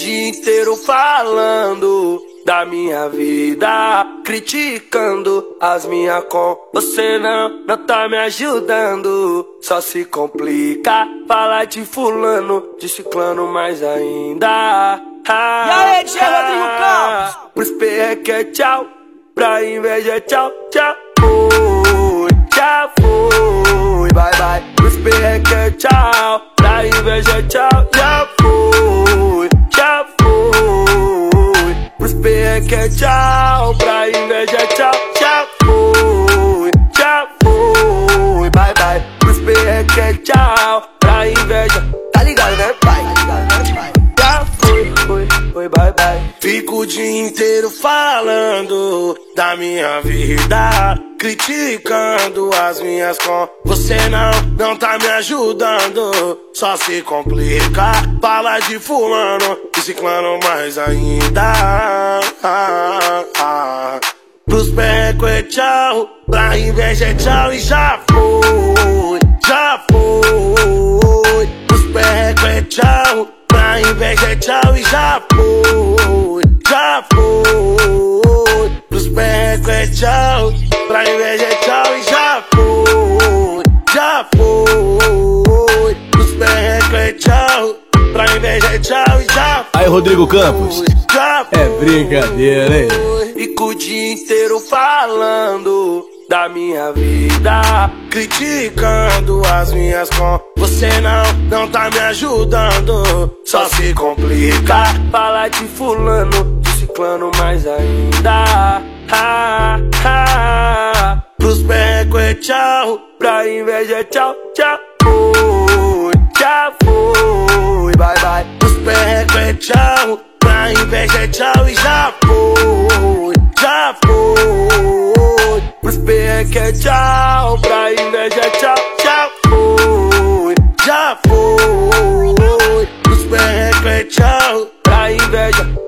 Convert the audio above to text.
dia inteiro falando da minha vida, criticando as minhas com você não tá me ajudando. Só se complica falar de fulano, de ciclano mais ainda. E aí, DJ Rodrigo Campos? Pros perreque é tchau, pra inveja é tchau, tchau. Fui, já fui, bye bye. Pros perreque é tchau, pra inveja é tchau, já fui, já fui. Pros perreque é tchau, pra inveja é tchau, já fui, bye bye. Pros perreque é tchau, pra inveja, tá ligado né pai? Foi, bye bye. Fico o dia inteiro falando da minha vida, criticando as minhas com você não tá me ajudando. Só se complica, fala de fulano e ciclano mais ainda. Pros perreco é tchau, pra inveja é tchau e já foi, já foi. Pros perreco é tchau, pra inveja é tchau e já foi, já foi. Pros perreco é tchau, pra inveja é tchau e já foi, já foi. Pros perreco é tchau, pra inveja é tchau e já foi. Aí, Rodrigo Campos, é brincadeira, hein? Fico o dia inteiro falando da minha vida, criticando as minhas com você não tá me ajudando. Só se complica falar de fulano, de ciclano mais ainda. Pros perreco é tchau, pra inveja é tchau, tchau. Fui, já fui, bye bye. Pros perreco é tchau, pra inveja é tchau e já foi, já foi. Pros perreque é tchau, pra inveja é tchau, já foi, já foi. Pros perreco é tchau, pra inveja